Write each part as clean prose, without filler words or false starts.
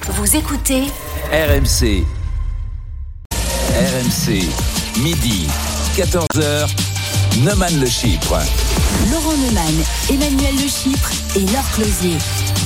Vous écoutez RMC. RMC, midi, 14h, Neumann Le Chypre. Laurent Neumann, Emmanuel Le Chypre et Laure Closier.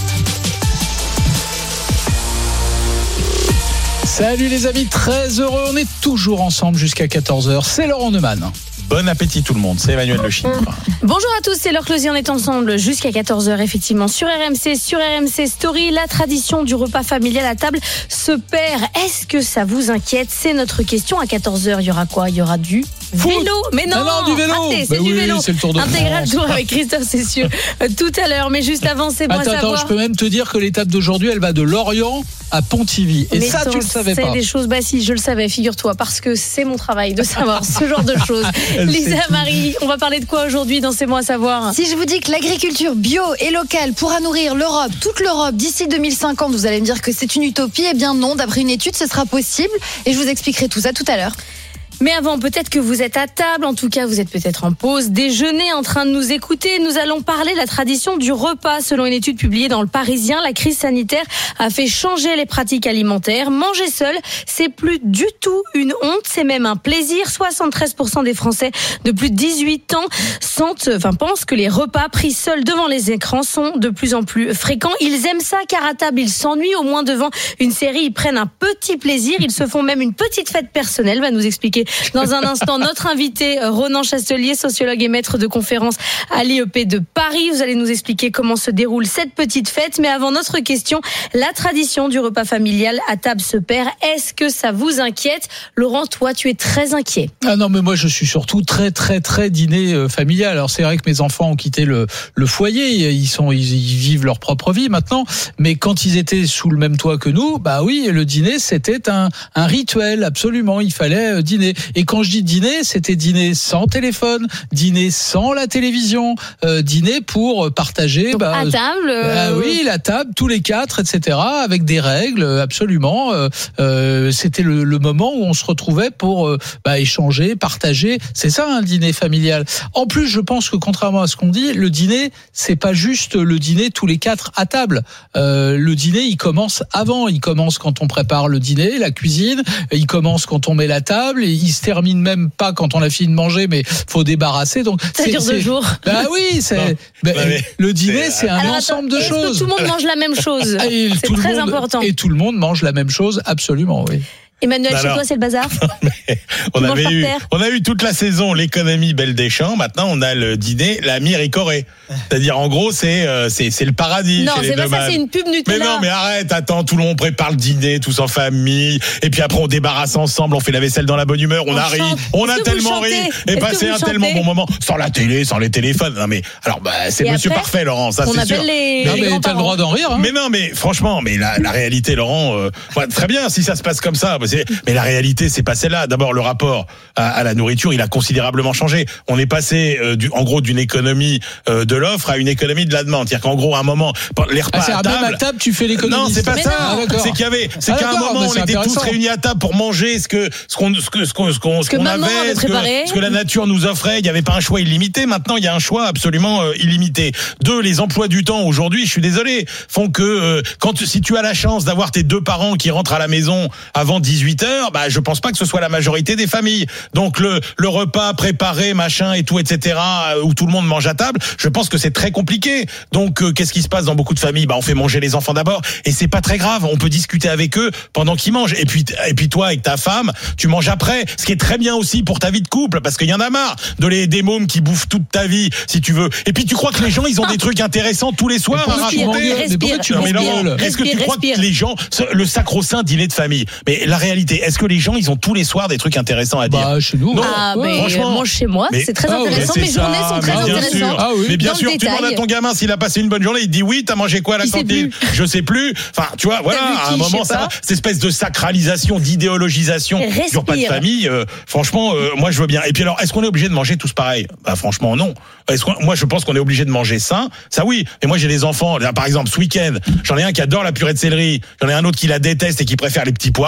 Salut les amis, très heureux, on est toujours ensemble jusqu'à 14h, c'est Laurent Neumann. Bon appétit tout le monde, c'est Emmanuel Le Chypre. Bonjour à tous, c'est Laure Closier, on est ensemble jusqu'à 14h effectivement sur RMC, sur RMC Story. La tradition du repas familial à table se perd. Est-ce que ça vous inquiète? C'est notre question. À 14h, il y aura quoi? Il y aura du vélo. Mais non, du vélo. raté, c'est du vélo. C'est le Tour de Intégral France. Tour avec Christophe Cessieux tout à l'heure. Mais juste avant, c'est bon à savoir. Attends, je peux même te dire que l'étape d'aujourd'hui, elle va de Lorient à Pontivy. Et mais ça, tu le savais pas. C'est des choses, bah si, je le savais, figure-toi, parce que c'est mon travail de savoir ce genre de choses. Lisa, Marie, on va parler de quoi aujourd'hui dans C'est bon à savoir? Si je vous dis que l'agriculture bio et locale pourra nourrir l'Europe, toute l'Europe, d'ici 2050, vous allez me dire que c'est une utopie. Eh bien non, d'après une étude, ce sera possible. Et je vous expliquerai tout ça tout à l'heure. Mais avant, peut-être que vous êtes à table, en tout cas vous êtes peut-être en pause déjeuner en train de nous écouter. Nous allons parler de la tradition du repas. Selon une étude publiée dans Le Parisien, la crise sanitaire a fait changer les pratiques alimentaires. Manger seul, c'est plus du tout une honte, c'est même un plaisir. 73% des Français de plus de 18 ans pensent que les repas pris seuls devant les écrans sont de plus en plus fréquents. Ils aiment ça car à table ils s'ennuient, au moins devant une série ils prennent un petit plaisir. Ils se font même une petite fête personnelle, va nous expliquer dans un instant notre invité Ronan Chastelier, sociologue et maître de conférence à l'IEP de Paris. Vous allez nous expliquer comment se déroule cette petite fête. Mais avant notre question, la tradition du repas familial à table se perd. Est-ce que ça vous inquiète? Laurent, toi, tu es très inquiet. Ah non, mais moi je suis surtout très dîner familial. Alors c'est vrai que mes enfants ont quitté le foyer, ils vivent leur propre vie maintenant, mais quand ils étaient sous le même toit que nous, bah oui, le dîner c'était un rituel, absolument, il fallait dîner. Et quand je dis dîner, c'était dîner sans téléphone, dîner sans la télévision, dîner pour partager. Donc, à table. Oui, la table, tous les quatre, etc. Avec des règles, absolument. C'était le moment où on se retrouvait pour échanger, partager. C'est ça un dîner familial. En plus, je pense que contrairement à ce qu'on dit, le dîner, c'est pas juste le dîner tous les quatre à table. Le dîner, il commence avant. Il commence quand on prépare le dîner, la cuisine. Il commence quand on met la table. Et il se termine même pas quand on a fini de manger, mais faut débarrasser. Donc ça dure 2 jours. Bah oui, le dîner, c'est un ensemble de choses. Est-ce que tout le monde mange la même chose? C'est très important. Et tout le monde mange la même chose, absolument, oui. Emmanuel, chez toi, c'est le bazar? On a eu toute la saison l'économie Belle des Champs. Maintenant, on a le dîner, la Miricorée. C'est-à-dire, en gros, c'est le paradis. Non, chez les c'est pas ça, c'est une pub Nutella. Mais non, mais arrête, attends, tout le monde prépare le dîner, tous en famille. Et puis après, on débarrasse ensemble, on fait la vaisselle dans la bonne humeur, on arrive, on a tellement ri et passé un tellement bon moment. Sans la télé, sans les téléphones. Non, mais, alors, c'est et Monsieur après, Parfait, Laurent, ça, c'est sûr. Non, mais t'as le droit d'en rire, hein. Mais non, mais franchement, mais la réalité, Laurent, très bien, si ça se passe comme ça, mais la réalité, c'est pas celle-là. D'abord, le rapport à la nourriture, il a considérablement changé. On est passé, en gros, d'une économie de l'offre à une économie de la demande. C'est-à-dire qu'en gros, à un moment, les repas à table. Même à table, tu fais l'économie. Non, c'est pas ça. C'est qu'à un moment, on était tous réunis à table pour manger ce qu'on avait, ce que la nature nous offrait. Il n'y avait pas un choix illimité. Maintenant, il y a un choix absolument illimité. 2, les emplois du temps aujourd'hui, je suis désolé, font que si tu as la chance d'avoir tes 2 parents qui rentrent à la maison avant 18h, je pense pas que ce soit la majorité des familles. Donc le repas préparé, machin et tout, etc., où tout le monde mange à table, je pense que c'est très compliqué. Donc qu'est-ce qui se passe dans beaucoup de familles? On fait manger les enfants d'abord, et c'est pas très grave. On peut discuter avec eux pendant qu'ils mangent. Et puis toi, avec ta femme, tu manges après. Ce qui est très bien aussi pour ta vie de couple, parce qu'il y en a marre des mômes qui bouffent toute ta vie, si tu veux. Et puis tu crois que les gens, ils ont des trucs intéressants tous les soirs à raconter? Est-ce que tu crois que les gens, le sacro-saint dîner de famille, mais la réalité, est-ce que les gens, ils ont tous les soirs des trucs intéressants à dire? Chez nous. Non, franchement, chez moi, c'est très intéressant. Mes journées sont très intéressantes. Mais bien sûr, tu demandes à ton gamin s'il a passé une bonne journée, il te dit oui, t'as mangé quoi à la cantine? Je sais plus. Enfin, tu vois, voilà, à un moment, ça, cette espèce de sacralisation, d'idéologisation du repas de famille, franchement, moi, je veux bien. Et puis alors, est-ce qu'on est obligé de manger tous pareil? Franchement, non. Moi, je pense qu'on est obligé de manger sain. Ça, oui. Mais moi, j'ai des enfants. Là, par exemple, ce week-end, j'en ai un qui adore la purée de céleri. J'en ai un autre qui la déteste et qui préfère les petits pois.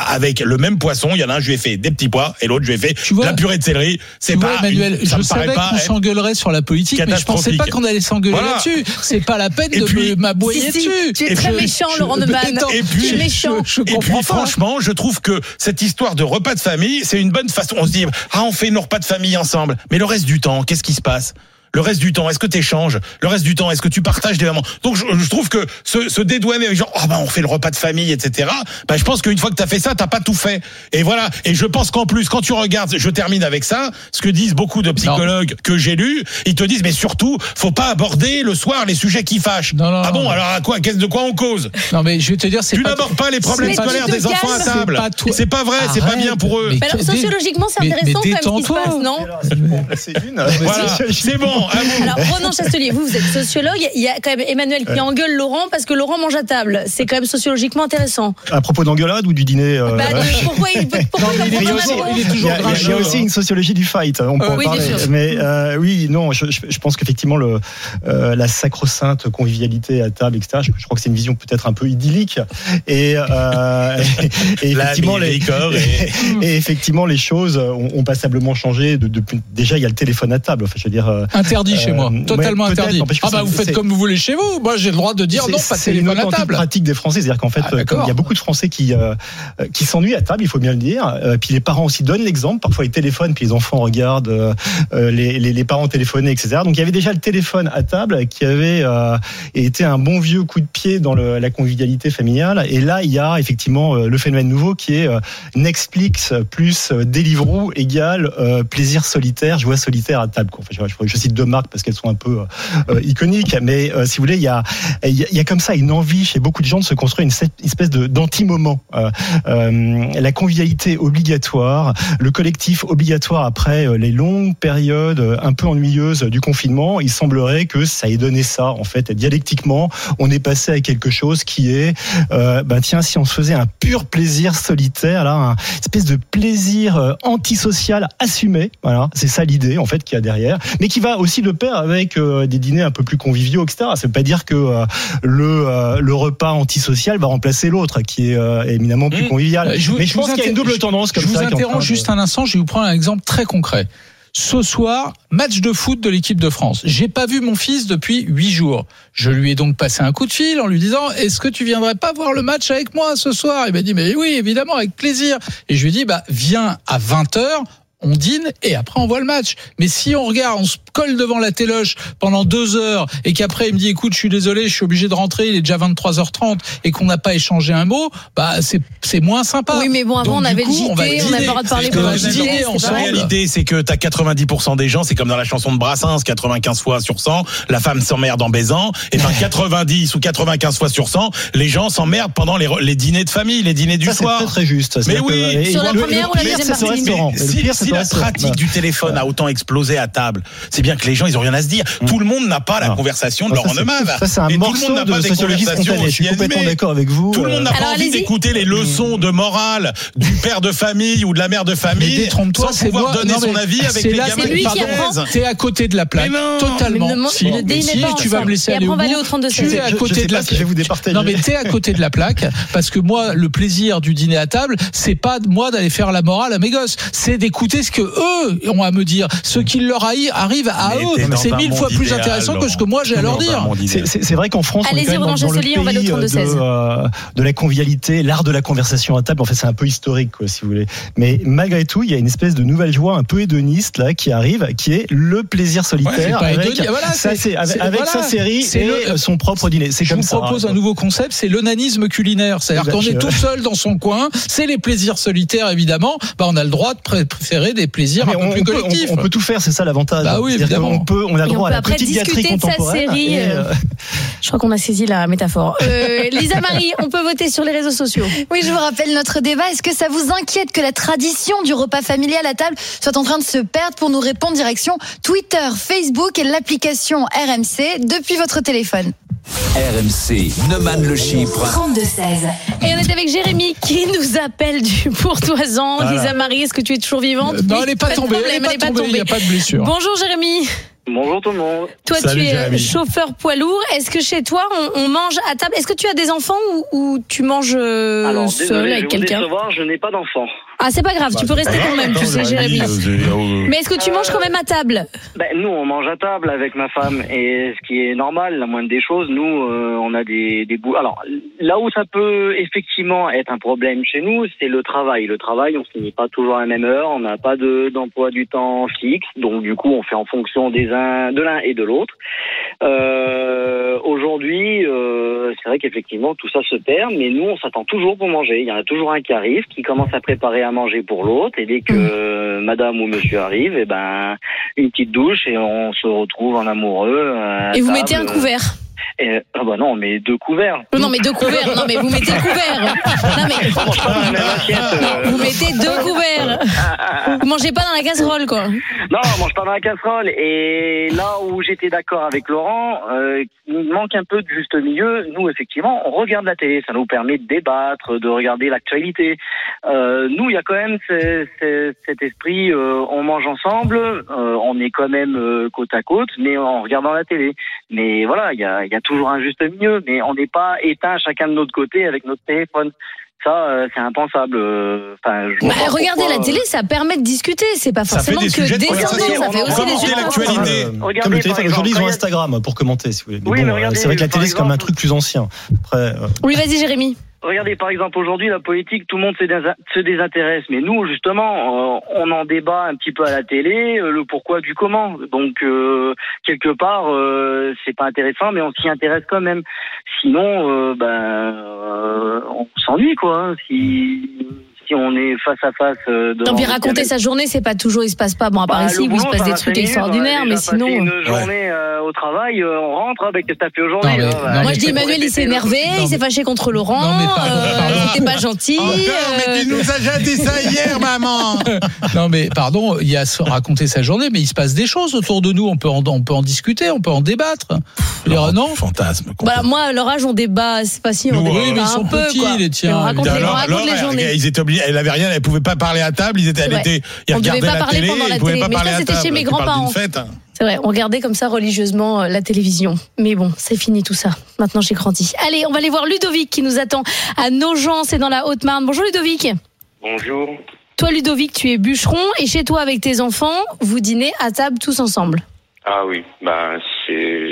avec le même poisson, il y en a un, je lui ai fait des petits pois, et l'autre, je lui ai fait de la purée de céleri. C'est tu pas, vois, Emmanuel, ça je me paraît savais pas qu'on s'engueulerait sur la politique, mais je pensais pas qu'on allait s'engueuler là-dessus. C'est pas la peine de m'aboyer dessus. Tu es très méchant, Laurent Neumann. Et puis, franchement, je trouve que cette histoire de repas de famille, c'est une bonne façon. On se dit, on fait nos repas de famille ensemble. Mais le reste du temps, qu'est-ce qui se passe? Le reste du temps, est-ce que tu échanges? Le reste du temps, est-ce que tu partages des moments? Donc je trouve que se dédouaner, genre on fait le repas de famille, etc. Je pense qu'une fois que t'as fait ça, t'as pas tout fait. Et voilà. Et je pense qu'en plus, quand tu regardes, je termine avec ça, ce que disent beaucoup de psychologues que j'ai lus, ils te disent mais surtout, faut pas aborder le soir les sujets qui fâchent. Alors à quoi? De quoi on cause? Non mais je vais te dire, tu n'abordes pas les problèmes scolaires des enfants à table. C'est pas vrai, c'est pas bien pour eux. Alors sociologiquement, c'est intéressant quand même ce qui se passe, non? Voilà, c'est bon. Alors Ronan Chastelier, vous êtes sociologue, il y a quand même Emmanuel qui engueule Laurent parce que Laurent mange à table. C'est quand même sociologiquement intéressant. À propos d'engueulade ou du dîner Pourquoi il est toujours grincheux? Il y a aussi une sociologie du fight, on peut en parler. Mais je pense qu'effectivement la sacro-sainte convivialité à table, etc. Je crois que c'est une vision peut-être un peu idyllique et effectivement les choses ont passablement changé depuis. Déjà il y a le téléphone à table. Enfin, je veux dire. Interdit chez moi, totalement interdit. Vous faites comme vous voulez chez vous. Moi, j'ai le droit de dire non, pas de téléphone à table. C'est une pratique des Français, c'est-à-dire qu'en fait, il y a beaucoup de Français qui s'ennuient à table, il faut bien le dire. Puis les parents aussi donnent l'exemple. Parfois, ils téléphonent, puis les enfants regardent les parents téléphoner, etc. Donc, il y avait déjà le téléphone à table qui avait été un bon vieux coup de pied dans la convivialité familiale. Et là, il y a effectivement le phénomène nouveau qui est Netflix plus Deliveroo égale plaisir solitaire, joie solitaire à table. Enfin, je cite deux marques parce qu'elles sont un peu iconiques, mais si vous voulez, il y a comme ça une envie chez beaucoup de gens de se construire une espèce d'anti-moment. La convivialité obligatoire, le collectif obligatoire après les longues périodes un peu ennuyeuses du confinement, il semblerait que ça ait donné ça, en fait. Dialectiquement, on est passé à quelque chose qui est, tiens, si on se faisait un pur plaisir solitaire, là, une espèce de plaisir antisocial assumé, voilà, c'est ça l'idée, en fait, qu'il y a derrière, mais qui va aussi de pair avec des dîners un peu plus conviviaux, etc. Ça veut pas dire que le repas antisocial va remplacer l'autre, qui est éminemment plus convivial. Mais je pense qu'il y a une double tendance comme ça. Je vous interromps juste un instant, je vais vous prendre un exemple très concret. Ce soir, match de foot de l'équipe de France. J'ai pas vu mon fils depuis 8 jours. Je lui ai donc passé un coup de fil en lui disant, est-ce que tu viendrais pas voir le match avec moi ce soir? Il m'a dit, mais oui, évidemment, avec plaisir. Et je lui ai dit, viens à 20h. On dîne et après on voit le match. Mais si on regarde, on se colle devant la téloche pendant 2 heures et qu'après il me dit écoute, je suis désolé, je suis obligé de rentrer, il est déjà 23h30 et qu'on n'a pas échangé un mot, c'est moins sympa. Oui, mais bon, avant on avait le JT, on n'avait pas le droit de parler pendant le JT. En réalité, c'est que t'as 90% des gens, c'est comme dans la chanson de Brassens, 95 fois sur 100, la femme s'emmerde en baisant, et 90 ou 95 fois sur 100, les gens s'emmerdent pendant les dîners de famille, les dîners du soir. C'est très juste. Mais oui, sur la première ou la deuxième partie. Si la pratique du téléphone a autant explosé à table, c'est bien que les gens, ils ont rien à se dire. Tout le monde n'a pas la conversation de Laurent Neumann. Ça, c'est un morceau de sociologie spontanée. Je suis complètement d'accord avec vous. Tout le monde n'a pas envie d'écouter les leçons de morale du père de famille ou de la mère de famille. Mais détrompe-toi, sans pouvoir donner son avis avec les gamins. C'est lui qui apprend. T'es à côté de la plaque. Totalement. Si tu vas me laisser aller au bout. Tu es à côté de la plaque. Je vais vous départager. Non, mais t'es à côté de la plaque parce que moi, le plaisir du dîner à table, c'est pas moi d'aller faire la morale à mes gosses. C'est d'écouter ce que eux ont à me dire, ce qui leur arrive à eux. C'est 1000 fois plus intéressant que ce que moi j'ai à leur dire. C'est vrai qu'en France, on est quand même dans le pays de la convivialité, l'art de la conversation à table. En fait, c'est un peu historique, quoi, si vous voulez. Mais malgré tout, il y a une espèce de nouvelle joie un peu hédoniste là qui arrive, qui est le plaisir solitaire avec sa série et son propre dîner. C'est comme ça. Je vous propose un nouveau concept, c'est l'onanisme culinaire. C'est-à-dire qu'on est tout seul dans son coin, c'est les plaisirs solitaires évidemment. On a le droit de préférer des plaisirs un peu plus collectifs. On peut tout faire, c'est ça l'avantage. Oui, évidemment. On a le droit à la petite gâterie contemporaine. Je crois qu'on a saisi la métaphore. Lisa Marie, on peut voter sur les réseaux sociaux. Oui, je vous rappelle notre débat. Est-ce que ça vous inquiète que la tradition du repas familial à table soit en train de se perdre? Pour nous répondre, direction Twitter, Facebook et l'application RMC depuis votre téléphone. RMC, Neumann le Chypre. 32-16. Et on est avec Jérémy qui nous appelle du Pourtoisan. Voilà. Lisa Marie, est-ce que tu es toujours vivante? Non, elle n'est pas tombée. Il n'y a pas de blessure. Bonjour Jérémy. Bonjour tout le monde. Toi, Salut, tu es Jérémy. chauffeur poids lourd. Est-ce que chez toi, on mange à table? Est-ce que tu as des enfants ou tu manges Alors, seul désolé, avec je vais vous quelqu'un? décevoir, je n'ai pas d'enfant. Ah, c'est pas grave, tu peux rester quand même, tu sais, Jérémy. Mais est-ce que tu manges quand même à table? Nous, on mange à table avec ma femme, et ce qui est normal, la moindre des choses, nous, on a des bouts. Alors, là où ça peut effectivement être un problème chez nous, c'est le travail. Le travail, on finit pas toujours à la même heure, on n'a pas d'emploi du temps fixe, donc du coup, on fait en fonction de l'un et de l'autre. Aujourd'hui, c'est vrai qu'effectivement, tout ça se perd, mais nous, on s'attend toujours pour manger. Il y en a toujours un qui arrive, qui commence à préparer à manger pour l'autre, et dès que madame ou monsieur arrive, une petite douche et on se retrouve en amoureux. Et vous mettez un couvert? Non, mais 2 couverts. Non, mais 2 couverts. Non, mais vous mettez le couvert. Non, mais On mange pas dans la même assiette. non, vous mettez 2 couverts. Vous mangez pas dans la casserole, quoi. Non, on mange pas dans la casserole. Et là où j'étais d'accord avec Laurent, il manque un peu de juste milieu. Nous, effectivement, on regarde la télé. Ça nous permet de débattre, de regarder l'actualité. Nous, il y a quand même cet esprit, on mange ensemble, on est quand même côte à côte, mais en regardant la télé. Mais voilà, il y a toujours un juste milieu, mais on n'est pas éteint chacun de notre côté avec notre téléphone. Ça, c'est impensable. Regardez la télé, ça permet de discuter. C'est pas forcément que descendant, ça fait aussi des commenter l'actualité. Comme le téléphone, aujourd'hui, ils ont Instagram pour commenter, si vous voulez. Mais Oui, mais c'est vrai que la télé, c'est comme un truc plus ancien. Après, Oui, vas-y, Jérémy. Regardez, par exemple, aujourd'hui, la politique, tout le monde se désintéresse. Mais nous, justement, on en débat un petit peu à la télé, le pourquoi du comment. Donc, quelque part, c'est pas intéressant, mais on s'y intéresse quand même. Sinon, on s'ennuie, quoi. Hein, si on est face à face. Non, puis raconter sa journée, c'est pas toujours, il se passe pas. Bon, à part ici, où il se passe des trucs extraordinaires, mais sinon. Une journée au travail, on rentre, qu'est-ce que t'as fait aujourd'hui? Moi, je dis, Emmanuel, il s'est énervé, il s'est fâché contre Laurent, c'était pas gentil. Mais tu nous as déjà dit ça hier, maman. Non, mais pardon, il y a raconter sa journée, mais il se passe des choses autour de nous. On peut en discuter, on peut en débattre. Non, fantasme. Voilà, moi, à leur âge, on débat, c'est pas si on débat oui, mais ils sont un peu, petits, quoi. les tiens. On raconte les journées. Ils étaient obligés, elle avait rien, elle pouvait pas parler à table, ils regardaient la télé, ils pouvaient pas parler à table. C'était chez mes grands-parents. C'est vrai, on regardait comme ça religieusement la télévision. Mais bon, c'est fini tout ça. Maintenant, j'ai grandi. Allez, on va aller voir Ludovic qui nous attend à Nogent, c'est dans la Haute-Marne. Bonjour Ludovic. Bonjour. Toi Ludovic, tu es bûcheron et chez toi avec tes enfants, vous dînez à table tous ensemble. Ah oui, c'est...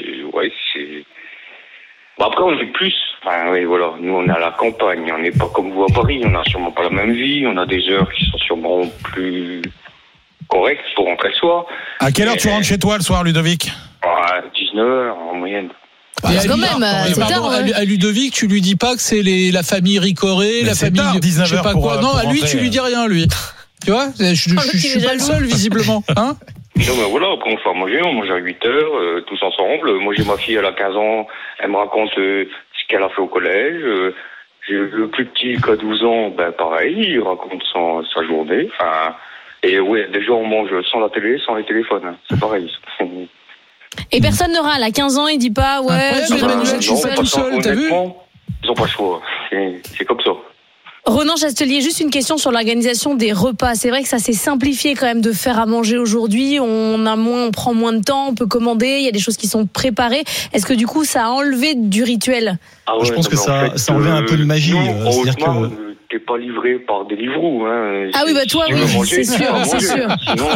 après, on est plus... voilà, nous on est à la campagne, on n'est pas comme vous à Paris, on n'a sûrement pas la même vie, on a des heures qui sont sûrement plus correctes pour rentrer le soir. À quelle heure tu rentres chez toi le soir, Ludovic? 19h en moyenne. Quand même, c'est tard. À Ludovic, tu lui dis pas que c'est la famille Ricoré, la famille, je sais pas quoi. Non, à lui, tu lui dis rien, lui. Tu vois, je suis pas le seul, visiblement. Hein? Non, mais voilà, après on fait à manger, on mange à 8h, tous ensemble. Moi, j'ai ma fille, elle a 15 ans, elle me raconte ce qu'elle a fait au collège. J'ai le plus petit qui a 12 ans, pareil, il raconte sa journée. Et ouais, déjà on mange sans la télé, sans les téléphones. C'est pareil. Et personne ne râle. À 15 ans, il dit pas, je suis tout seul, t'as vu? Ils ont pas le choix. C'est comme ça. Ronan Chastelier, juste une question sur l'organisation des repas. C'est vrai que ça s'est simplifié quand même de faire à manger aujourd'hui. On prend moins de temps, on peut commander, il y a des choses qui sont préparées. Est-ce que du coup, ça a enlevé du rituel? Je pense que ça enlevait un peu de magie. C'est-à-dire que t'es pas livré par Deliveroo. Ah oui, toi, oui, c'est sûr. Sinon,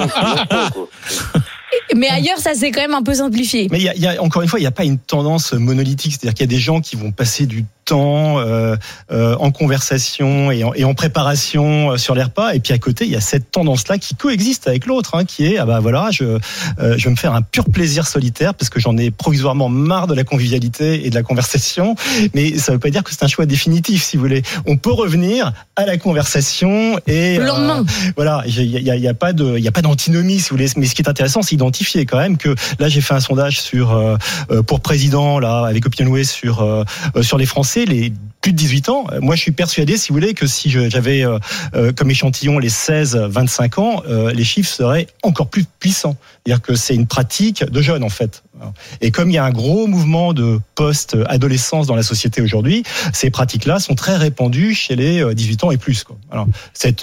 Mais ailleurs, ça s'est quand même un peu simplifié. Mais encore une fois, il n'y a pas une tendance monolithique. C'est-à-dire qu'il y a des gens qui vont passer du temps en conversation et en préparation sur les repas. Et puis à côté, il y a cette tendance-là qui coexiste avec l'autre, qui est je vais me faire un pur plaisir solitaire parce que j'en ai provisoirement marre de la convivialité et de la conversation. Mais ça ne veut pas dire que c'est un choix définitif, si vous voulez. On peut revenir à la conversation et le lendemain. Voilà, il y a pas d'antinomie, si vous voulez. Mais ce qui est intéressant, c'est identifier quand même que là, j'ai fait un sondage pour président là avec OpinionWay sur les Français. Les plus de 18 ans, moi je suis persuadé, si vous voulez, que si j'avais comme échantillon les 16-25 ans, les chiffres seraient encore plus puissants. C'est-à-dire que c'est une pratique de jeunes, en fait. Et comme il y a un gros mouvement de post-adolescence dans la société aujourd'hui, ces pratiques-là sont très répandues chez les 18 ans et plus. Alors, cette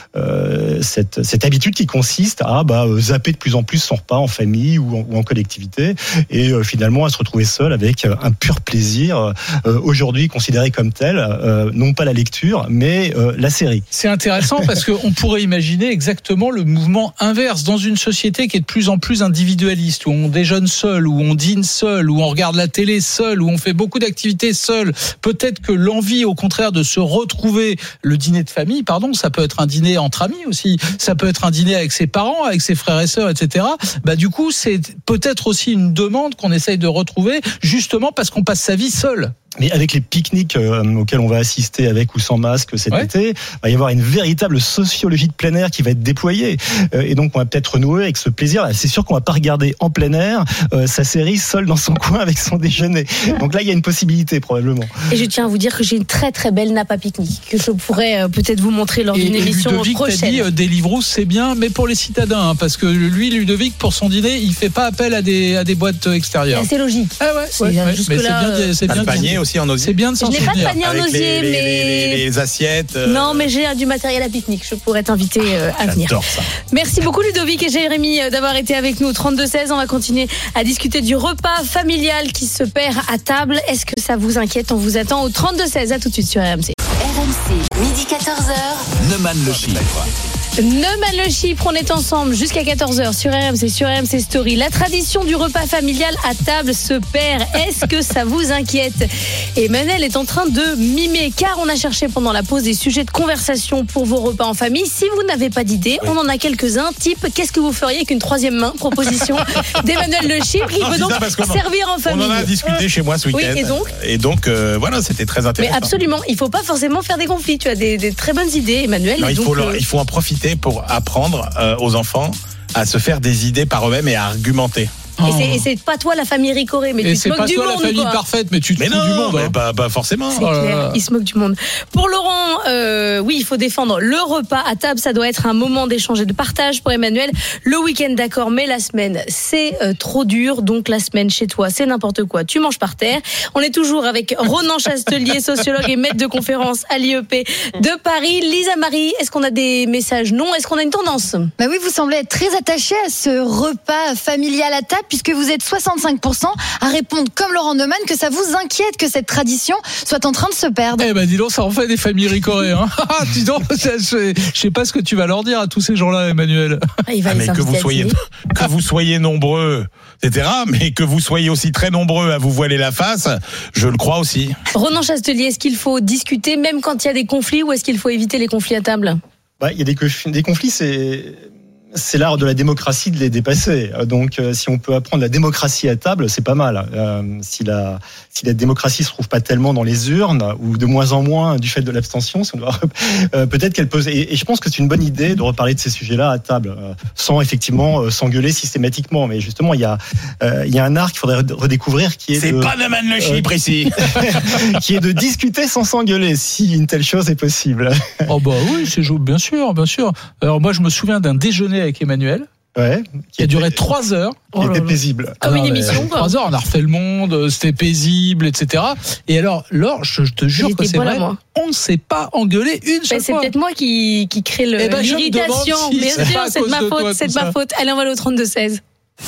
habitude qui consiste à zapper de plus en plus son repas en famille ou en collectivité et finalement à se retrouver seul avec un pur plaisir aujourd'hui considéré comme tel, non pas la lecture mais la série. C'est intéressant parce qu'on pourrait imaginer exactement le mouvement inverse dans une société qui est de plus en plus individualiste, où on déjeune seul, où on dîne seul, où on regarde la télé seul, où on fait beaucoup d'activités seul. Peut-être que l'envie au contraire de se retrouver, le dîner de famille, ça peut être un dîner entre amis aussi, ça peut être un dîner avec ses parents, avec ses frères et sœurs, etc. Du coup, c'est peut-être aussi une demande qu'on essaye de retrouver, justement parce qu'on passe sa vie seul. Mais avec les pique-niques auxquels on va assister avec ou sans masque cet été, il va y avoir une véritable sociologie de plein air qui va être déployée. Et donc, on va peut-être renouer avec ce plaisir. C'est sûr qu'on va pas regarder en plein air sa série seule dans son coin avec son déjeuner. Donc là, il y a une possibilité probablement. Et je tiens à vous dire que j'ai une très très belle nappe à pique-nique que je pourrais peut-être vous montrer lors d'une émission Ludovic prochaine. Ludovic t'a dit Deliveroo, c'est bien, mais pour les citadins, parce que lui, Ludovic, pour son dîner, il fait pas appel à des boîtes extérieures. C'est logique. Ah ouais. Jusque-là, c'est bien. Le panier aussi en osier. C'est bien de s'en souvenir. Je n'ai pas de panier en avec osier, mais les assiettes. Non, mais j'ai du matériel à pique-nique. Je pourrais t'inviter à venir. J'adore ça. Merci beaucoup Ludovic et Jérémy d'avoir été avec nous au 32-16. On va continuer à discuter du repas familial qui se perd à table. Est-ce que ça vous inquiète? On vous attend au 32-16. À tout de suite sur RMC. RMC, midi 14h. Neumann le Chypre. Neumann le Chypre, on est ensemble jusqu'à 14h sur RMC Story. La tradition du repas familial à table se perd. Est-ce que ça vous inquiète? Emmanuel est en train de mimer car on a cherché pendant la pause des sujets de conversation pour vos repas en famille. Si vous n'avez pas d'idée, on en a quelques-uns. Type, qu'est-ce que vous feriez avec une troisième main? Proposition d'Emmanuel le Chypre. Il peut donc servir en famille. On en a discuté chez moi ce week-end. Oui, et donc voilà, c'était très intéressant. Mais absolument, il ne faut pas forcément faire des conflits. Tu as des très bonnes idées, Emmanuel. Non, il faut en profiter pour apprendre aux enfants à se faire des idées par eux-mêmes et à argumenter. Et c'est pas toi la famille Ricoré, mais tu te moques du monde. C'est pas toi la famille parfaite, mais tu te fous du monde. Mais pas forcément. C'est clair, il se moque du monde. Pour Laurent, oui, il faut défendre le repas à table. Ça doit être un moment d'échange et de partage. Pour Emmanuel, le week-end d'accord, mais la semaine, c'est trop dur. Donc la semaine chez toi, c'est n'importe quoi. Tu manges par terre. On est toujours avec Ronan Chastelier, sociologue et maître de conférence à l'IEP de Paris. Lisa Marie, est-ce qu'on a des messages? Non. Est-ce qu'on a une tendance? Oui, vous semblez être très attaché à ce repas familial à table, puisque vous êtes 65% à répondre comme Laurent Neumann que ça vous inquiète que cette tradition soit en train de se perdre. Dis donc, ça en fait des familles Ricoré. Dis donc, je sais pas ce que tu vas leur dire à tous ces gens-là, Emmanuel. Il va mais que vous soyez nombreux, etc. Mais que vous soyez aussi très nombreux à vous voiler la face, je le crois aussi. Ronan Chastelier, est-ce qu'il faut discuter même quand il y a des conflits ou est-ce qu'il faut éviter les conflits à table? Il y a des conflits, c'est l'art de la démocratie de les dépasser. Donc, si on peut apprendre la démocratie à table, c'est pas mal. Si la démocratie se trouve pas tellement dans les urnes, ou de moins en moins du fait de l'abstention, peut-être qu'elle peut. Et je pense que c'est une bonne idée de reparler de ces sujets-là à table, sans effectivement s'engueuler systématiquement. Mais justement, il y a un art qu'il faudrait redécouvrir qui est. C'est pas Neumann le Chypre ici. Qui est de discuter sans s'engueuler, si une telle chose est possible. Oui, c'est bien sûr. Alors moi, je me souviens d'un déjeuner avec Emmanuel. Qui a duré 3 heures. Qui était paisible. Comme une émission. 3 heures, on a refait le monde, c'était paisible, etc. Et alors, Laure, je te jure que c'est vrai, on ne s'est pas engueulé une seule fois. C'est peut-être moi qui crée l'irritation. Bien sûr, c'est de ma faute. Allez, on va aller au 32-16.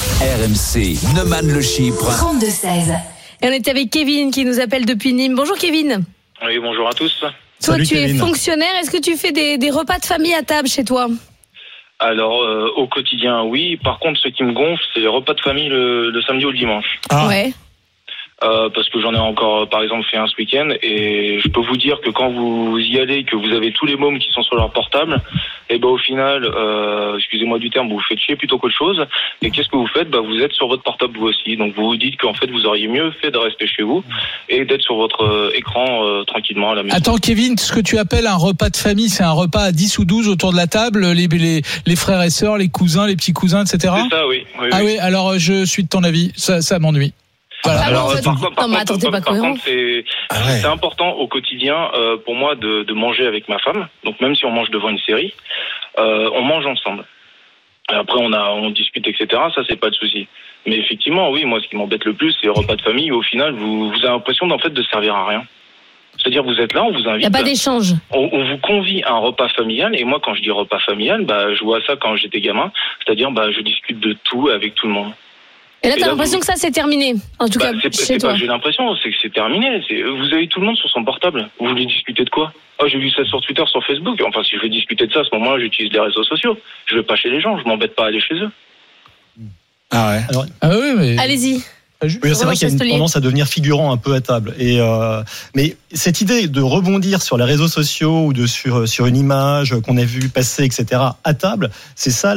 RMC, Neumann le Chypre. 32-16. Et on est avec Kevin qui nous appelle depuis Nîmes. Bonjour Kevin. Oui, bonjour à tous. Toi, Salut, tu Kevin. es fonctionnaire. Est-ce que tu fais des repas de famille à table chez toi? Alors, au quotidien, oui. Par contre, ce qui me gonfle, c'est les repas de famille le samedi ou le dimanche. Ouais. Parce que j'en ai encore, par exemple, fait un ce week-end. Et je peux vous dire que quand vous y allez, que vous avez tous les mômes qui sont sur leur portable, et au final, excusez-moi du terme, vous vous faites chier plutôt qu'autre chose. Et qu'est-ce que vous faites? Vous êtes sur votre portable vous aussi. Donc vous vous dites qu'en fait, vous auriez mieux fait de rester chez vous et d'être sur votre écran tranquillement à la maison. Attends, Kevin, ce que tu appelles un repas de famille, c'est un repas à 10 ou 12 autour de la table, les frères et sœurs, les cousins, les petits cousins, etc. C'est ça, oui. Oui, alors je suis de ton avis. Ça m'ennuie. Voilà. Alors, par contre, c'est important au quotidien pour moi de manger avec ma femme. Donc même si on mange devant une série, on mange ensemble. Et après, on discute, etc. Ça, c'est pas de souci. Mais effectivement, oui, moi, ce qui m'embête le plus, c'est les repas de famille. Au final, vous avez l'impression, en fait, de servir à rien. C'est-à-dire, vous êtes là, on vous invite. Il n'y a pas d'échange. On vous convie à un repas familial. Et moi, quand je dis repas familial, je vois ça quand j'étais gamin. C'est-à-dire, je discute de tout avec tout le monde. Et là, t'as l'impression que ça, c'est terminé. En tout cas, chez toi. J'ai l'impression, c'est que c'est terminé. Vous avez tout le monde sur son portable. Vous voulez discuter de quoi? J'ai vu ça sur Twitter, sur Facebook. Enfin, si je veux discuter de ça, à ce moment-là, j'utilise les réseaux sociaux. Je vais pas chez les gens. Je m'embête pas à aller chez eux. Ah ouais. Alors, oui, mais... Allez-y. Oui, c'est vrai qu'il y a une tendance à devenir figurant un peu à table. Mais cette idée de rebondir sur les réseaux sociaux ou sur une image qu'on a vue passer, etc., à table, c'est ça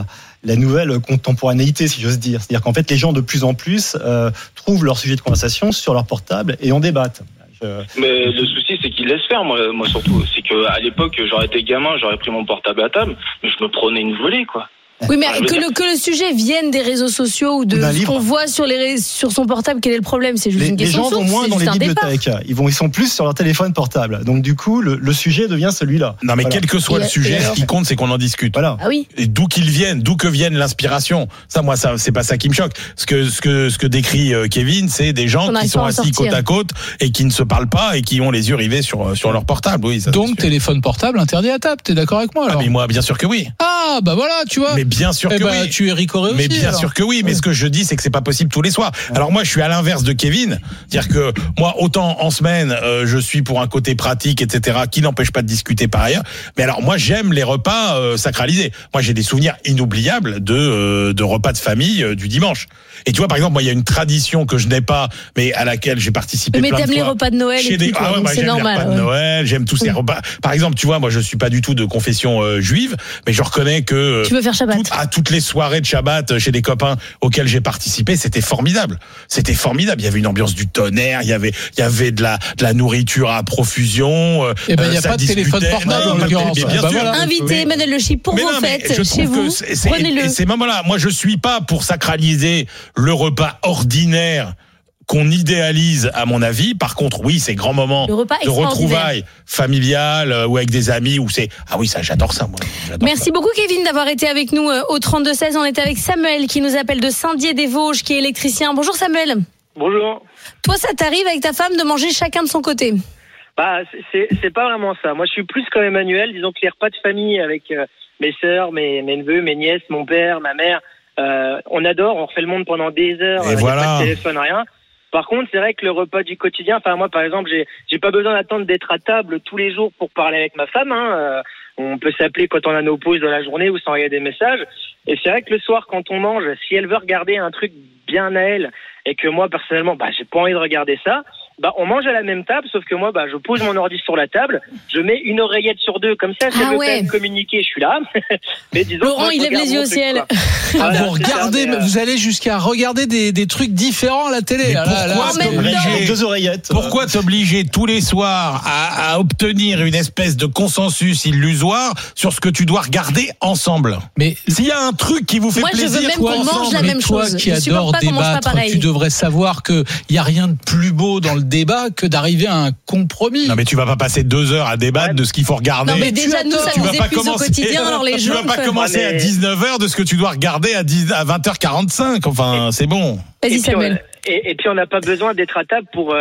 la nouvelle contemporanéité, si j'ose dire. C'est-à-dire qu'en fait, les gens de plus en plus trouvent leur sujet de conversation sur leur portable et en débattent. Mais le souci, c'est qu'ils laissent faire, moi surtout. C'est qu'à l'époque, j'aurais été gamin, j'aurais pris mon portable à table, mais je me prenais une volée, quoi. Oui, mais que le sujet vienne des réseaux sociaux ou de ce qu'on voit sur son portable, quel est le problème? C'est juste une question de source. Les gens vont moins dans les bibliothèques. Ils sont plus sur leur téléphone portable. Donc du coup, le sujet devient celui-là. Non, mais quel que soit le sujet, ce qui compte, c'est qu'on en discute. Voilà. Ah oui. Et d'où que vienne l'inspiration. Ça, moi, c'est pas ça qui me choque. Ce que décrit Kevin, c'est des gens qui sont assis côte à côte et qui ne se parlent pas et qui ont les yeux rivés sur leur portable. Oui, ça, donc téléphone portable interdit à table. T'es d'accord avec moi alors? Mais moi, bien sûr que oui. Ah bah voilà, tu vois. Mais bien sûr que oui. Tu es ricoré aussi. Mais bien sûr que oui. Mais ce que je dis, c'est que c'est pas possible tous les soirs. Alors moi, je suis à l'inverse de Kevin, c'est-à-dire que moi, autant en semaine, je suis pour un côté pratique, etc., qui n'empêche pas de discuter par ailleurs. Mais alors moi, j'aime les repas sacralisés. Moi, j'ai des souvenirs inoubliables de repas de famille du dimanche. Et tu vois, par exemple, moi, il y a une tradition que je n'ai pas, mais à laquelle j'ai participé. Mais plein de t'aimes fois. les repas de Noël et tout, c'est j'aime normal. Les repas de Noël, j'aime tous ces repas. Par exemple, tu vois, moi, je suis pas du tout de confession juive, mais je reconnais que tu veux faire Shabbat. À toutes les soirées de Shabbat chez des copains auxquels j'ai participé, c'était formidable. C'était formidable. Il y avait une ambiance du tonnerre, il y avait de la nourriture à profusion. Et il n'y a pas de téléphone portable en l'occurrence. Invitez Emmanuel Le Chypre pour vos fêtes chez vous. Prenez-le. Et ces moments-là, moi, je suis pas pour sacraliser le repas ordinaire qu'on idéalise, à mon avis. Par contre, oui, ces grands moments de retrouvailles familiales ou avec des amis, où c'est ça, j'adore ça, moi. Merci beaucoup, Kevin, d'avoir été avec nous au 32-16. On est avec Samuel qui nous appelle de Saint-Dié-des-Vosges, qui est électricien. Bonjour, Samuel. Bonjour. Toi, ça t'arrive avec ta femme de manger chacun de son côté? C'est pas vraiment ça. Moi, je suis plus comme Emmanuel. Disons que les repas de famille avec mes sœurs, mes neveux, mes nièces, mon père, ma mère, on adore. On refait le monde pendant des heures. Et voilà. Pas de téléphone, rien. Par contre, c'est vrai que le repas du quotidien, moi par exemple, j'ai pas besoin d'attendre d'être à table tous les jours pour parler avec ma femme. On peut s'appeler quand on a nos pauses dans la journée ou s'envoyer des messages. Et c'est vrai que le soir, quand on mange, si elle veut regarder un truc bien à elle et que moi personnellement, j'ai pas envie de regarder ça, on mange à la même table, sauf que moi, je pose mon ordi sur la table, je mets une oreillette sur deux, comme ça, si elle veut quand même communiquer, je suis là. Mais disons, Laurent, il lève les yeux au ciel. Vous regardez, vous allez jusqu'à regarder des trucs différents à la télé. Pourquoi t'obliger tous les soirs à obtenir une espèce de consensus illusoire sur ce que tu dois regarder ensemble? Mais s'il y a un truc qui vous fait plaisir, je veux même qu'on mange la même chose. Toi qui adore débattre, tu devrais savoir qu'il n'y a rien de plus beau dans le débat que d'arriver à un compromis. Non, mais tu vas pas passer 2 heures à débattre de ce qu'il faut regarder. Non, mais déjà, nous, ça nous épuise au quotidien, alors les gens. Tu vas pas commencer à 19h de ce que tu dois regarder à 20h45. Enfin, c'est bon. Vas-y, Samuel. Et puis on n'a pas besoin d'être à table pour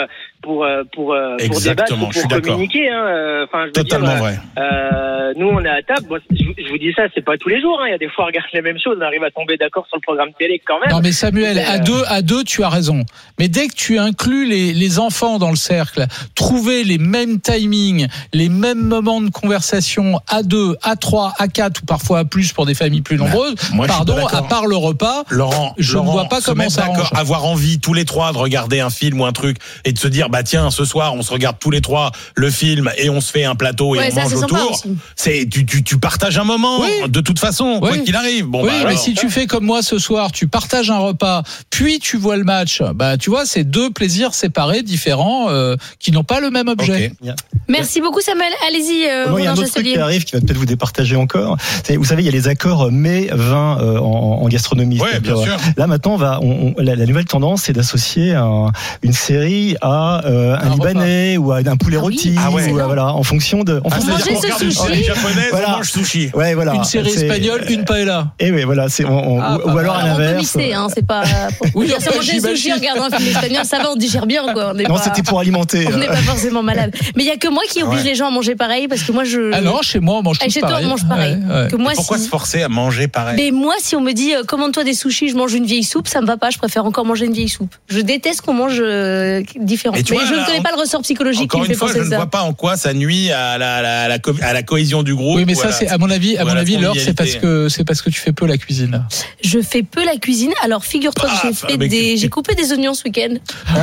débattre ou pour communiquer. Totalement vrai. Nous on est à table. Moi, je vous dis ça, c'est pas tous les jours. Il y a des fois on regarde les mêmes choses, on arrive à tomber d'accord sur le programme télé quand même. Non mais Samuel, à deux, tu as raison. Mais dès que tu inclus les enfants dans le cercle, trouver les mêmes timings, les mêmes moments de conversation à 2, à 3, à 4 ou parfois à plus pour des familles plus nombreuses. À part le repas, Laurent, je ne vois pas comment ça arrange. Avoir envie tous les trois de regarder un film ou un truc et de se dire tiens, ce soir on se regarde tous les trois le film et on se fait un plateau et on mange autour. C'est tu partages un moment de toute façon quoi qu'il arrive. Mais si tu fais comme moi ce soir, tu partages un repas, puis tu vois le match. Tu vois, c'est 2 plaisirs séparés, différents, qui n'ont pas le même objet. Okay. Merci beaucoup Samuel. Allez-y. Il y a un autre truc qui arrive qui va peut-être vous départager encore. Vous savez, il y a les accords mets-vin en gastronomie. Ouais, bien sûr. Là maintenant, la nouvelle tendance, c'est d'associer une série à un Libanais ou un poulet rôti, ou voilà, en fonction de. Manger ce sushi. Les Japonaises, on mange sushi. Ouais, voilà. Une série espagnole, une paella. Et oui, voilà, ou alors à l'inverse. On peut mixer, hein, c'est pas. Oui, si on mange des sushis, on regarde un film espagnol, ça va, on digère bien, quoi. Non, c'était pour alimenter. On n'est pas forcément malade. Mais il y a que moi qui oblige les gens à manger pareil, parce que moi Ah non, chez moi on mange tous pareil. Chez toi on mange pareil. Que moi, pourquoi se forcer à manger pareil? Mais moi, si on me dit commande-toi des sushis, je mange une vieille soupe, ça me va pas. Je préfère encore manger une vieille soupe. Je déteste qu'on mange différent. Mais je ne connais pas le ressort psychologique qui me fait penser ça. Je ne vois pas en quoi ça nuit à la cohésion du groupe. Oui, mais ça, c'est à mon avis, Laure, c'est parce que tu fais peu la cuisine. Je fais peu la cuisine. Alors figure-toi que j'ai coupé des oignons ce week-end.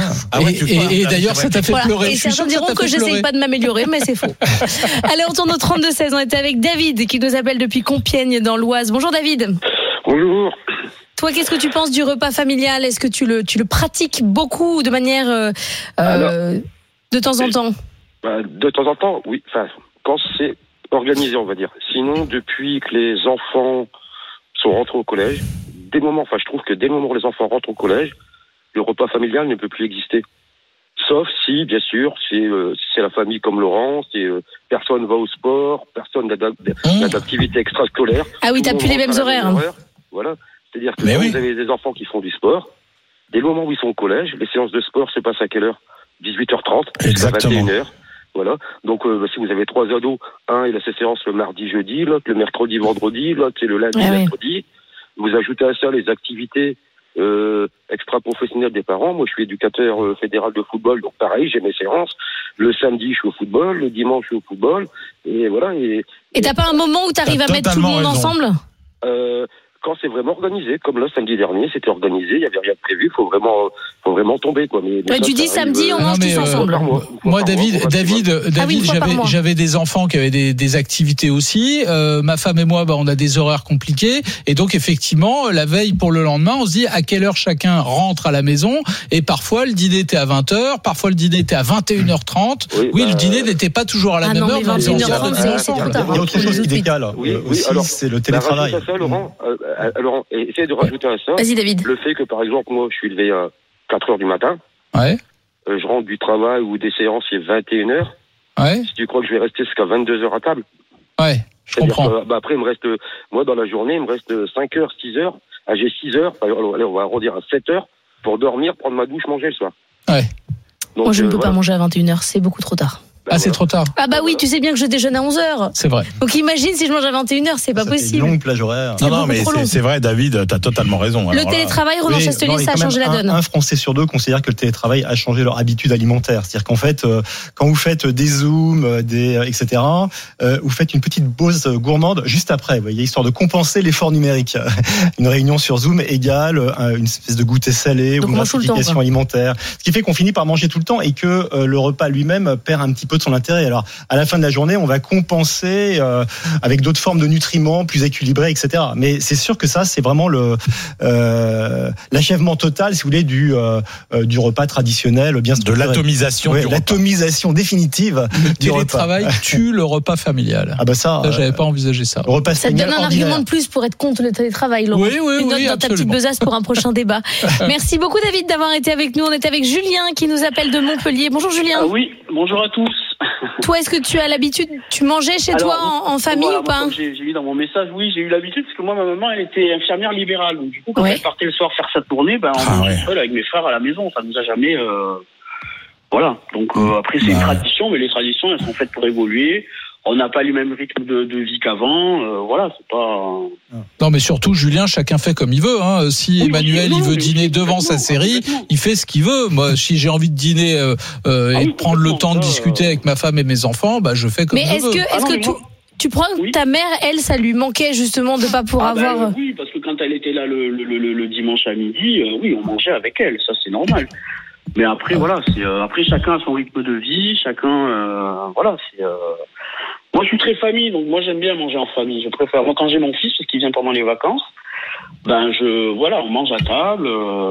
Et d'ailleurs, ça t'a fait pleurer. Et certains diront que j'essaye pas de m'améliorer, mais c'est faux. Allez, on tourne au 32-16. On était avec David qui nous appelle depuis Compiègne dans l'Oise. Bonjour David. Bonjour. Toi, qu'est-ce que tu penses du repas familial? Est-ce que tu le pratiques beaucoup de manière de temps en temps? De temps en temps, oui. Enfin, quand c'est organisé, on va dire. Sinon, depuis que les enfants sont rentrés au collège, je trouve que dès le moment où les enfants rentrent au collège, le repas familial ne peut plus exister. Sauf si, bien sûr, c'est la famille comme Laurent, personne va au sport, personne n'a d'activité extrascolaire. Ah oui, t'as plus les mêmes horaires. Voilà. C'est-à-dire que vous avez des enfants qui font du sport, dès le moment où ils sont au collège, les séances de sport se passent à quelle heure? 18h30, exactement. 21h. Voilà. Donc, si vous avez 3 ados, un, il a ses séances le mardi, jeudi, l'autre le mercredi, vendredi, l'autre c'est le lundi, mercredi. Vous ajoutez à ça les activités extra-professionnelles des parents. Moi, je suis éducateur fédéral de football, donc pareil, j'ai mes séances. Le samedi, je suis au football, le dimanche, je suis au football, et voilà. Et t'as pas un moment où t'arrives à mettre tout le monde ensemble? Quand c'est vraiment organisé, comme là samedi dernier, c'était organisé, il y avait rien de prévu, faut vraiment tomber quoi. Mais tu dis samedi, on mange tous ensemble. Moi, David, j'avais des enfants qui avaient des activités aussi. Ma femme et moi, on a des horaires compliqués, et donc effectivement, la veille pour le lendemain, on se dit à quelle heure chacun rentre à la maison. Et parfois, le dîner était à 20h, parfois le dîner était à 21h30. Oui, le dîner n'était pas toujours à la même heure. 21h30, c'est trop tard. Il y a autre chose qui décale. Oui, alors c'est le télétravail. Alors, essayez de rajouter à ça. Vas-y, David. Le fait que, par exemple, moi, je suis levé à 4h du matin. Ouais. Je rentre du travail ou des séances, il est 21h. Ouais. Si tu crois que je vais rester jusqu'à 22h à table. Ouais, je comprends. Après, il me reste, moi, dans la journée, il me reste 5h, 6h. J'ai 6h. Allez, on va arrondir à 7h pour dormir, prendre ma douche, manger le soir. Ouais. Donc, moi, je ne peux pas manger à 21h. C'est beaucoup trop tard. C'est trop tard. Ah bah oui, tu sais bien que je déjeune à 11h. C'est vrai. Donc imagine si je mange à 21h, c'est pas possible. C'est une longue plage horaire. Non, mais c'est vrai, David, t'as totalement raison. Le télétravail, Roland Chastelier, ça a changé la donne. Un Français sur deux considère que le télétravail a changé leur habitude alimentaire. C'est-à-dire qu'en fait, quand vous faites des Zooms, etc., vous faites une petite pause gourmande juste après, vous voyez, histoire de compenser l'effort numérique. Une réunion sur Zoom égale une espèce de goûter salé ou une gratification alimentaire. Ce qui fait qu'on finit par manger tout le temps et que le repas lui-même perd un petit peu de son intérêt. Alors, à la fin de la journée, on va compenser avec d'autres formes de nutriments plus équilibrés, etc. Mais c'est sûr que ça, c'est vraiment l'achèvement total, si vous voulez, du repas traditionnel, bien de l'atomisation. Oui, l'atomisation définitive du repas. Le télétravail tue le repas familial. Ah bah ça, j'avais pas envisagé ça. Ça te donne un argument de plus pour être contre le télétravail, Laurent. Oui, une note dans ta petite besace pour un prochain débat. Merci beaucoup, David, d'avoir été avec nous. On est avec Julien qui nous appelle de Montpellier. Bonjour, Julien. Oui, bonjour à tous. Toi, est-ce que tu as l'habitude, tu mangeais chez toi en famille ou pas? J'ai dit dans mon message, oui, j'ai eu l'habitude parce que moi, ma maman, elle était infirmière libérale. Donc, du coup, quand elle partait le soir faire sa tournée, on mangeait seul avec mes frères à la maison. Ça nous a jamais, voilà. Donc après, c'est une tradition, mais les traditions, elles sont faites pour évoluer. On n'a pas le même rythme de vie qu'avant. Voilà, c'est pas. Non, mais surtout, Julien, chacun fait comme il veut. Hein. Si Emmanuel, il veut dîner devant sa série, il fait ce qu'il veut. Moi, si j'ai envie de dîner et de prendre le temps de discuter avec ma femme et mes enfants, je fais comme je veux. Mais est-ce que tu prends ta mère, elle, ça lui manquait justement de pas pouvoir avoir. Oui, parce que quand elle était là le dimanche à midi, oui, on mangeait avec elle. Ça, c'est normal. Mais après, voilà, après chacun a son rythme de vie, chacun, voilà, c'est. Moi, je suis très famille, donc moi j'aime bien manger en famille. Je préfère, moi, quand j'ai mon fils, parce qu'il vient pendant les vacances, on mange à table.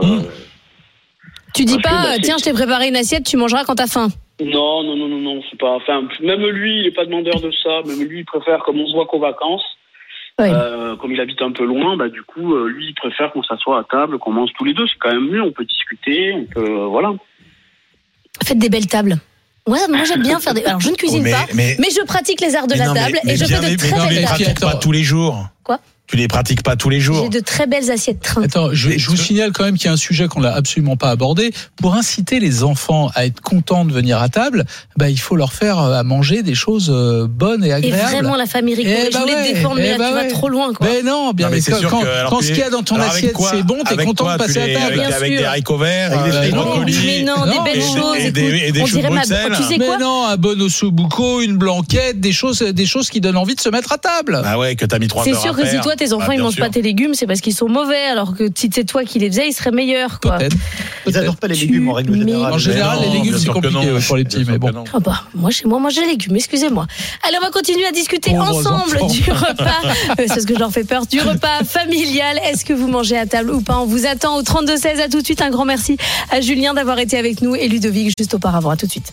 Tu dis pas, tiens, je t'ai préparé une assiette, tu mangeras quand t'as faim. Non, c'est pas. Enfin, même lui, il est pas demandeur de ça. Même lui, il préfère, comme on se voit qu'aux vacances. Oui. Comme il habite un peu loin, du coup, lui, il préfère qu'on s'assoie à table, qu'on mange tous les deux. C'est quand même mieux. On peut discuter, voilà. Faites des belles tables. Ouais, moi j'aime bien faire des. Alors je ne cuisine pas, mais je pratique les arts de la table et je fais de très belles tables. Tu les pratiques pas tous les jours. Quoi ? Tu les pratiques pas tous les jours. J'ai de très belles assiettes trinquées. Attends, je vous signale quand même qu'il y a un sujet qu'on n'a absolument pas abordé. Pour inciter les enfants à être contents de venir à table, il faut leur faire à manger des choses bonnes et agréables. Et vraiment la famille Rico, je voulais défendre, mais là tu vas trop loin, quoi. Mais non, bien, mais quand ce qu'il y a dans ton assiette c'est bon, t'es content de passer à table. Avec des haricots verts, avec des brocolis. Mais non, des belles choses. Et des choux de Bruxelles. Tu sais quoi ? Mais non, un bon ossobuco, une blanquette, des choses qui donnent envie de se mettre à table. Ah ouais, que t'as mis 3 heures à faire. C'est sûr que si toi tes enfants ils mangent pas tes légumes, c'est parce qu'ils sont mauvais, alors que si c'est toi qui les faisais, ils seraient meilleurs, quoi. Peut-être. Ils n'adorent pas les légumes en règle générale. En général, les légumes c'est compliqué pour les petits, mais bon. Moi chez moi, j'ai les légumes, excusez-moi. Allez, on va continuer à discuter ensemble du repas. C'est parce que je leur fais peur, du repas familial. Est-ce que vous mangez à table ou pas ? On vous attend au 32-16. À tout de suite. Un grand merci à Julien d'avoir été avec nous et Ludovic juste auparavant. À tout de suite.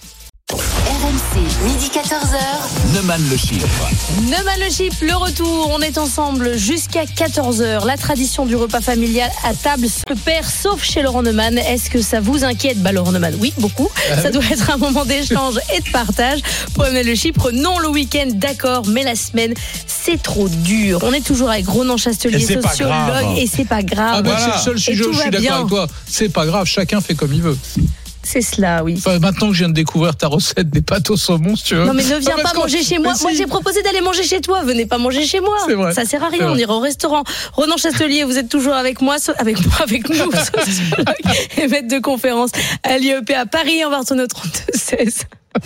RMC, midi 14h. Neumann le chiffre. Neumann le chiffre, le retour. On est ensemble jusqu'à 14h. La tradition du repas familial à table se perd, sauf chez Laurent Neumann. Est-ce que ça vous inquiète ? Laurent Neumann, oui, beaucoup. Ça doit être un moment d'échange et de partage. Pour Neumann le chiffre, non le week-end, d'accord, mais la semaine, c'est trop dur. On est toujours avec Ronan Chastelier, sociologue, et c'est pas grave. C'est le seul sujet où je suis d'accord avec toi. C'est pas grave, chacun fait comme il veut. C'est cela, oui. Enfin, maintenant que je viens de découvrir ta recette des pâtes au saumon, si tu veux. Non, mais ne viens pas manger chez moi. Moi, j'ai proposé d'aller manger chez toi. Venez pas manger chez moi. C'est vrai. Ça sert à rien. On ira au restaurant. Ronan Chastelier, vous êtes toujours avec moi, avec nous, sociologue et maître de conférence à l'IEP à Paris. On va retourner au 32-16.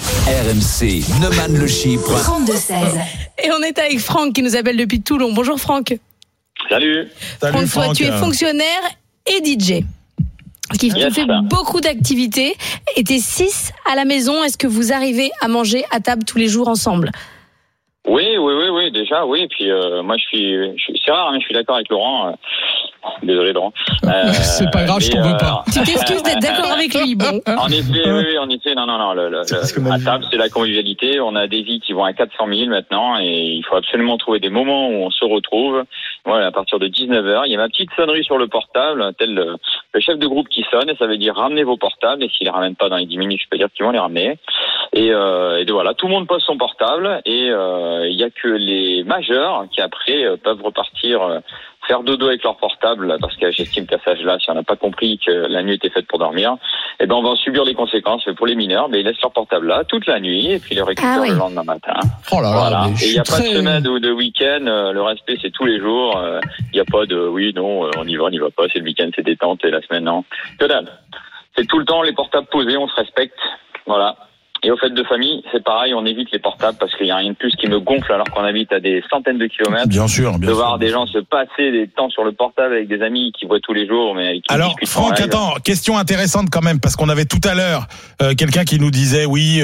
RMC, Neumann le chiffre. 32-16. Et on est avec Franck qui nous appelle depuis Toulon. Bonjour Franck. Salut. Franck, toi, tu es fonctionnaire et DJ. Qui fait beaucoup d'activités. Et t'es 6 à la maison. Est-ce que vous arrivez à manger à table tous les jours ensemble ? Oui, déjà, oui. Et puis, moi, c'est rare, mais je suis d'accord avec Laurent. Désolé, Laurent. C'est pas grave, je t'en veux pas. Tu t'excuses d'être d'accord avec lui, bon. En effet, non. À table, c'est la convivialité. On a des vies qui vont à 400 000 maintenant et il faut absolument trouver des moments où on se retrouve. Voilà, à partir de 19h, il y a ma petite sonnerie sur le portable, tel le chef de groupe qui sonne et ça veut dire ramenez vos portables et s'ils les ramènent pas dans les 10 minutes, je peux dire qu'ils vont les ramener. Et voilà, tout le monde pose son portable et il y a que les majeurs qui après peuvent repartir faire dodo avec leur portable parce que j'estime qu'à cet âge-là, si on n'a pas compris que la nuit était faite pour dormir, on va en subir les conséquences. Mais pour les mineurs, ils laissent leur portable là toute la nuit et puis les récupèrent le lendemain matin. Oh là là, voilà. Et il n'y a pas de semaine ou de week-end. Le respect, c'est tous les jours. Il n'y a pas de oui, non, on y va pas. C'est le week-end, c'est détente et la semaine, non. Que dalle. C'est tout le temps les portables posés, on se respecte. Voilà. Et aux fêtes de famille, c'est pareil, on évite les portables parce qu'il n'y a rien de plus qui me gonfle alors qu'on habite à des centaines de kilomètres. Bien sûr. De voir des gens se passer des temps sur le portable avec des amis qui voient tous les jours. Mais qui alors, Franck, attends, question intéressante quand même, parce qu'on avait tout à l'heure quelqu'un qui nous disait, oui,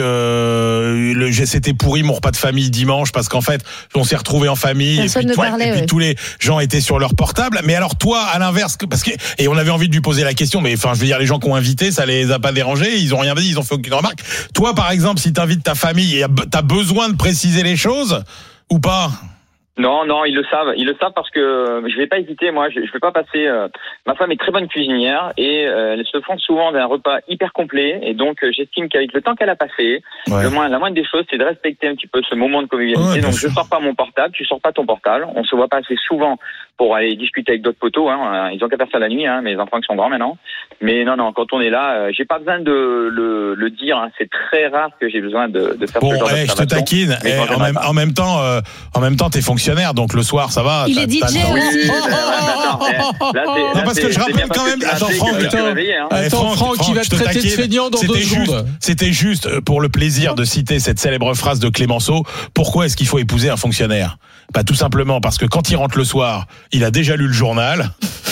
c'était pourri mon repas de famille dimanche parce qu'en fait, on s'est retrouvés en famille et puis tous les gens étaient sur leur portable. Mais alors toi, à l'inverse, et on avait envie de lui poser la question, mais enfin, je veux dire, les gens qui ont invité, ça les a pas dérangés, ils ont rien dit, ils ont fait aucune remarque. Toi, par exemple, si t'invites ta famille, t'as besoin de préciser les choses ou pas ? Non, ils le savent parce que je vais pas hésiter, moi, je vais pas passer. Ma femme est très bonne cuisinière et elles se font souvent d'un repas hyper complet et donc j'estime qu'avec le temps qu'elle a passé, la moindre des choses, c'est de respecter un petit peu ce moment de convivialité. Donc je sors pas mon portable, tu sors pas ton portable, on se voit pas assez souvent pour aller discuter avec d'autres potos. Ils ont qu'à faire ça la nuit, mes enfants qui sont grands maintenant. Mais non, quand on est là, j'ai pas besoin de le dire. C'est très rare que j'ai besoin de faire ce genre je te taquine. En même temps, t'es fonctionnaire, donc le soir, ça va. Il est DJ aussi. Non, parce que je rappelle quand même. Attends, Franck, qui va te traiter de feignant dans 2 secondes. C'était juste pour le plaisir de citer cette célèbre phrase de Clémenceau. Pourquoi est-ce qu'il faut épouser un fonctionnaire ? Tout simplement parce que quand il rentre le soir, il a déjà lu le journal,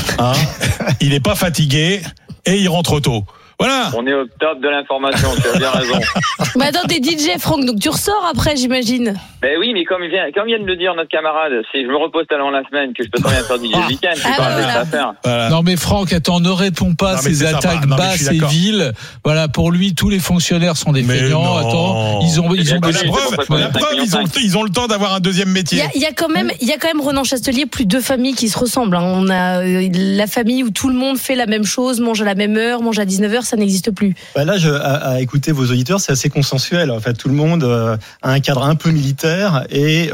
il n'est pas fatigué et il rentre tôt. Voilà. On est au top de l'information, tu as bien raison. Mais attends, t'es DJ, Franck, donc tu ressors après, j'imagine. Ben oui, mais comme vient de le dire notre camarade, c'est je me repose tellement la semaine que je peux très bien faire DJ le week-end. C'est pas un à faire. Voilà. Non mais Franck, attends, ne réponds pas à ces attaques basses et viles. Voilà, pour lui, tous les fonctionnaires sont des feignants. Attends, ils ont la preuve, ils ont le temps d'avoir un deuxième métier. Il y a quand même Ronan Chastelier, plus 2 familles qui se ressemblent. On a la famille où tout le monde fait la même chose, mange à la même heure, mange à 19h. ça n'existe plus. Là, à écouter vos auditeurs, c'est assez consensuel. En fait, tout le monde a un cadre un peu militaire et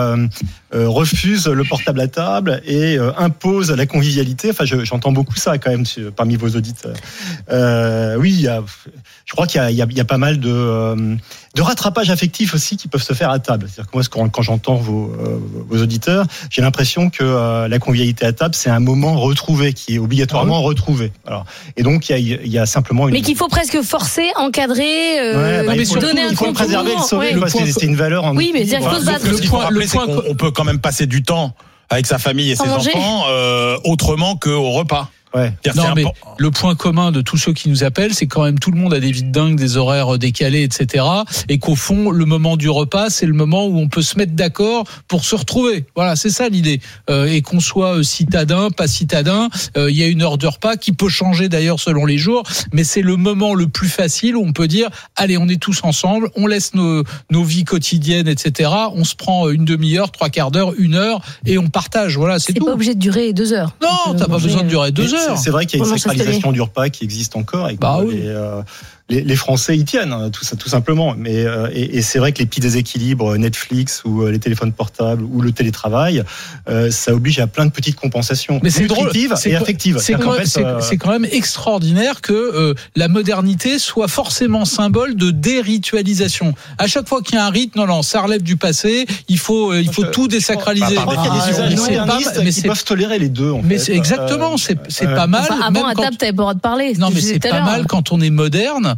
refuse le portable à table et impose la convivialité. Enfin, j'entends beaucoup ça quand même parmi vos auditeurs. Oui, je crois qu'il y a pas mal de rattrapage affectif aussi qui peuvent se faire à table. C'est-à-dire que moi, quand j'entends vos auditeurs, j'ai l'impression que la convivialité à table, c'est un moment retrouvé, qui est obligatoirement retrouvé. Alors, et donc, il y a simplement mais qu'il faut presque forcer, encadrer, donner un il faut préserver le sommeil, parce que c'est une valeur en oui, mais il faut se battre. Ce qu'il faut rappeler, c'est qu'on peut quand même passer du temps avec sa famille et ses enfants autrement qu'au repas. Ouais. Non, mais le point commun de tous ceux qui nous appellent, c'est quand même tout le monde a des vies de dingue, des horaires décalés, etc. Et qu'au fond, le moment du repas, c'est le moment où on peut se mettre d'accord pour se retrouver. Voilà, c'est ça l'idée. Et qu'on soit citadin, pas citadin, il y a une heure de repas qui peut changer d'ailleurs selon les jours, mais c'est le moment le plus facile où on peut dire, allez, on est tous ensemble, on laisse nos vies quotidiennes, etc. On se prend une demi-heure, 3/4 d'heure, 1 heure, et on partage. Voilà, c'est tout. C'est pas obligé de durer 2 heures. Non, t'as pas besoin de durer 2 heures. C'est vrai qu'il y a une sacralisation du repas qui existe encore et que les Français y tiennent, tout simplement. Mais et c'est vrai que les petits déséquilibres, Netflix ou les téléphones portables ou le télétravail, ça oblige à plein de petites compensations. Mais c'est drôle, et affectives. C'est quand même extraordinaire que la modernité soit forcément symbole de déritualisation. À chaque fois qu'il y a un rite, non, ça relève du passé. Il faut tout désacraliser. Je crois qu'il y a des usages modernistes qui peuvent tolérer les deux. Mais c'est exactement, c'est pas mal. Enfin, avant à table, t'avais pas le droit de parler. Non, mais c'est pas mal quand on est moderne.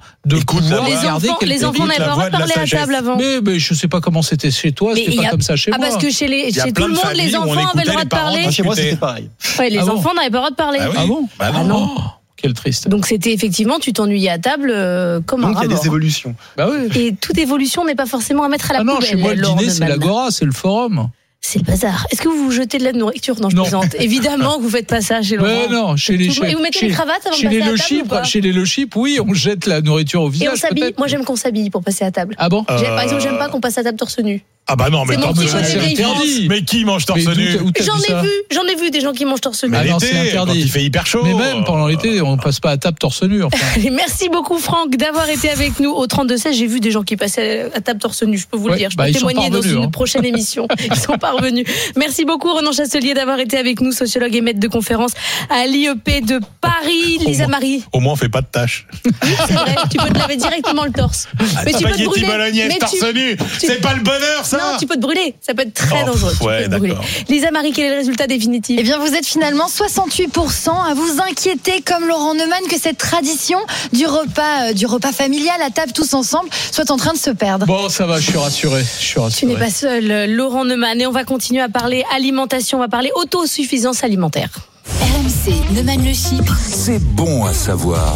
Les enfants n'avaient pas le droit de parler à table avant. Mais je sais pas comment c'était chez toi, c'était pas comme ça chez moi. Parce que chez tout le monde, les enfants avaient le droit de parler. Chez moi, c'était pareil. Les enfants n'avaient pas le droit de parler. Ah bon ? Ah non. Quel triste. Donc c'était effectivement, tu t'ennuyais à table comme un rat mort. Donc il y a des évolutions. Bah oui. Et toute évolution n'est pas forcément à mettre à la poubelle. Non, chez moi le dîner c'est l'agora, c'est le forum. C'est le bazar. Est-ce que vous vous jetez de la nourriture ? Non, je plaisante. Évidemment que vous faites pas ça chez Laurent. Ouais, non, et vous mettez les cravates avant de passer à table ou pas ? Chez les Le Chip, oui, on jette la nourriture au visage. Et on s'habille. Moi, j'aime qu'on s'habille pour passer à table. Ah bon ? Par exemple, j'aime pas qu'on passe à table torse nu. Ah bah non, mais c'est interdit. Mais qui mange torse nu ? J'en ai vu des gens qui mangent torse nu. Mais l'été, quand il fait hyper chaud. Mais même pendant l'été, on passe pas à table torse nu. Allez, merci beaucoup Franck d'avoir été avec nous au 32-16. J'ai vu des gens qui passaient à table torse nu, je peux vous le dire. Je peux témoigner dans une prochaine émission. Ils sont parvenus. Merci beaucoup Ronan Chastelier d'avoir été avec nous, sociologue et maître de conférence à l'IEP de Paris. Lisa Marie. Au moins on fait pas de tâches. Oui, c'est vrai, tu peux te laver directement le torse. Mais tu peux te brûler. Bolognaise torse nu, c'est pas le bonheur ça. Non, tu peux te brûler, ça peut être très dangereux. Ouais, d'accord. Lisa Marie, quel est le résultat définitif ? Eh bien, vous êtes finalement 68% à vous inquiéter, comme Laurent Neumann, que cette tradition du repas familial à table tous ensemble soit en train de se perdre. Bon, ça va, je suis rassuré. Tu n'es pas seul, Laurent Neumann, et on va continuer à parler alimentation, on va parler autosuffisance alimentaire. RMC, Neumann le Chypre. C'est bon à savoir.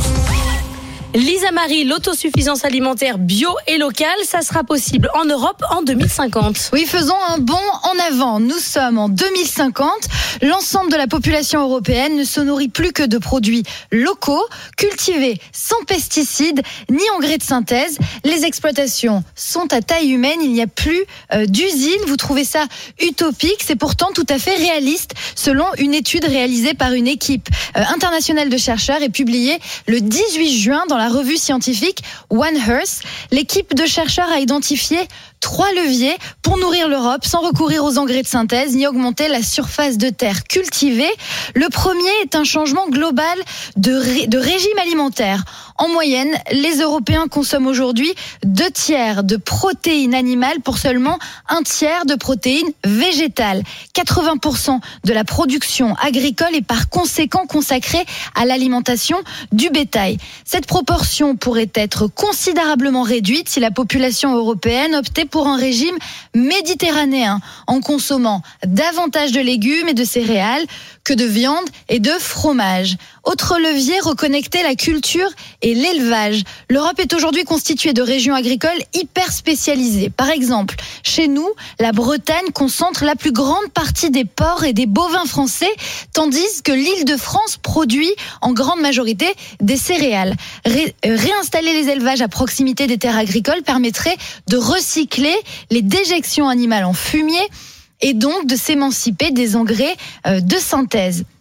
Lisa Marie, l'autosuffisance alimentaire bio et locale, ça sera possible en Europe en 2050. Oui, faisons un bond en avant. Nous sommes en 2050. L'ensemble de la population européenne ne se nourrit plus que de produits locaux, cultivés sans pesticides ni engrais de synthèse. Les exploitations sont à taille humaine. Il n'y a plus d'usines. Vous trouvez ça utopique. C'est pourtant tout à fait réaliste selon une étude réalisée par une équipe internationale de chercheurs et publiée le 18 juin dans la revue scientifique One Health. L'équipe de chercheurs a identifié 3 leviers pour nourrir l'Europe sans recourir aux engrais de synthèse ni augmenter la surface de terre cultivée. Le premier est un changement global de régime alimentaire. En moyenne, les Européens consomment aujourd'hui 2/3 de protéines animales pour seulement 1/3 de protéines végétales. 80% de la production agricole est par conséquent consacrée à l'alimentation du bétail. Cette proportion pourrait être considérablement réduite si la population européenne optait pour un régime méditerranéen, en consommant davantage de légumes et de céréales que de viande et de fromage. Autre levier, reconnecter la culture et l'élevage. L'Europe est aujourd'hui constituée de régions agricoles hyper spécialisées. Par exemple, chez nous, la Bretagne concentre la plus grande partie des porcs et des bovins français, tandis que l'Île-de-France produit en grande majorité des céréales. Réinstaller les élevages à proximité des terres agricoles permettrait de recycler les déjections animales en fumier et donc de s'émanciper des engrais de synthèse.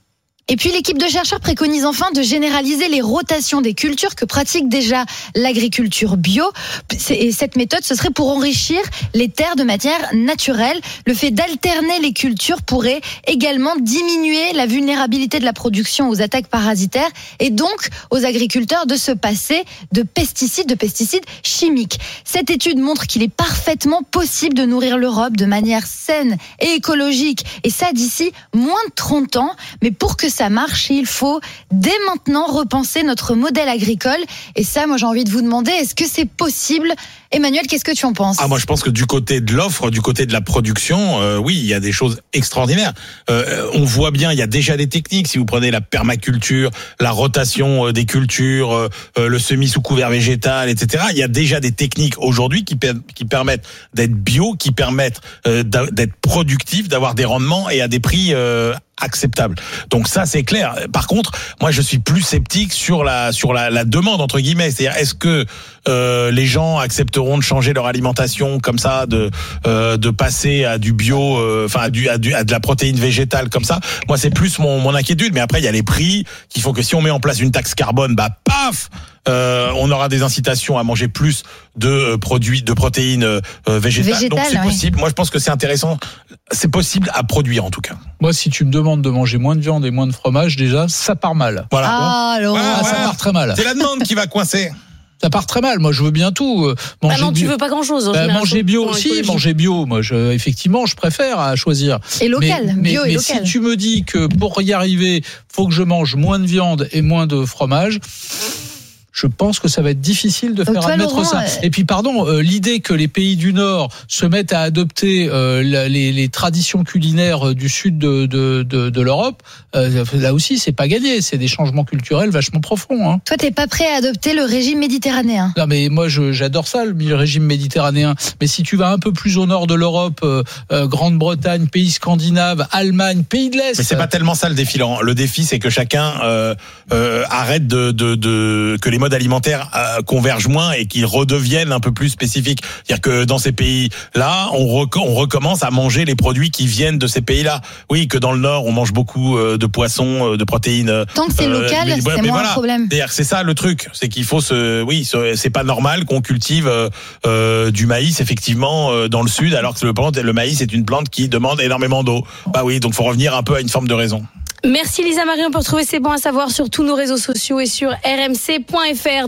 Et puis l'équipe de chercheurs préconise enfin de généraliser les rotations des cultures que pratique déjà l'agriculture bio. Et cette méthode, ce serait pour enrichir les terres de matière naturelle. Le fait d'alterner les cultures pourrait également diminuer la vulnérabilité de la production aux attaques parasitaires et donc aux agriculteurs de se passer de pesticides chimiques. Cette étude montre qu'il est parfaitement possible de nourrir l'Europe de manière saine et écologique. Et ça d'ici moins de 30 ans. Mais pour que ça marche, il faut dès maintenant repenser notre modèle agricole. Et ça, moi j'ai envie de vous demander, est-ce que c'est possible ? Emmanuel, qu'est-ce que tu en penses ? Moi je pense que du côté de l'offre, du côté de la production, oui, il y a des choses extraordinaires. On voit bien, il y a déjà des techniques. Si vous prenez la permaculture, la rotation des cultures, le semis sous couvert végétal, etc. Il y a déjà des techniques aujourd'hui qui permettent d'être bio, qui permettent d'être productifs, d'avoir des rendements et à des prix acceptable. Donc ça c'est clair. Par contre, moi je suis plus sceptique sur la demande entre guillemets. C'est-à-dire est-ce que les gens accepteront de changer leur alimentation comme ça, de passer à du bio, à de la protéine végétale comme ça. Moi c'est plus mon inquiétude. Mais après il y a les prix qui font que si on met en place une taxe carbone, paf, on aura des incitations à manger plus de produits de protéines végétales. Donc c'est possible. Moi je pense que c'est intéressant. C'est possible à produire en tout cas. Moi si tu me demandes de manger moins de viande et moins de fromage, déjà ça part mal. Voilà. Ça part très mal. C'est la demande qui va coincer. Ça part très mal. Moi, je veux bien tout. Tu veux pas grand-chose. Manger bio aussi, manger bio. Moi, effectivement, je préfère à choisir. Et local, bio et local. Mais si tu me dis que pour y arriver, faut que je mange moins de viande et moins de fromage, je pense que ça va être difficile de faire admettre ça. Et puis, l'idée que les pays du Nord se mettent à adopter les traditions culinaires du sud de l'Europe, là aussi, c'est pas gagné. C'est des changements culturels vachement profonds. Hein. Toi, t'es pas prêt à adopter le régime méditerranéen ? Non, mais moi, j'adore ça, le régime méditerranéen. Mais si tu vas un peu plus au nord de l'Europe, Grande-Bretagne, pays scandinaves, Allemagne, pays de l'Est. Mais c'est pas tellement ça le défi, Laurent. Le défi, c'est que chacun arrête que les modes alimentaires convergent moins et qu'ils redeviennent un peu plus spécifiques. C'est-à-dire que dans ces pays-là, on recommence à manger les produits qui viennent de ces pays-là. Oui, que dans le Nord, on mange beaucoup de poissons, de protéines. Tant que c'est local, c'est moins un problème. C'est-à-dire que c'est ça le truc, c'est qu'il faut c'est pas normal qu'on cultive du maïs effectivement dans le sud, alors que le maïs est une plante qui demande énormément d'eau. Oui, donc faut revenir un peu à une forme de raison. Merci Lisa Marie, on peut retrouver C'est bon à savoir sur tous nos réseaux sociaux et sur rmc.fr.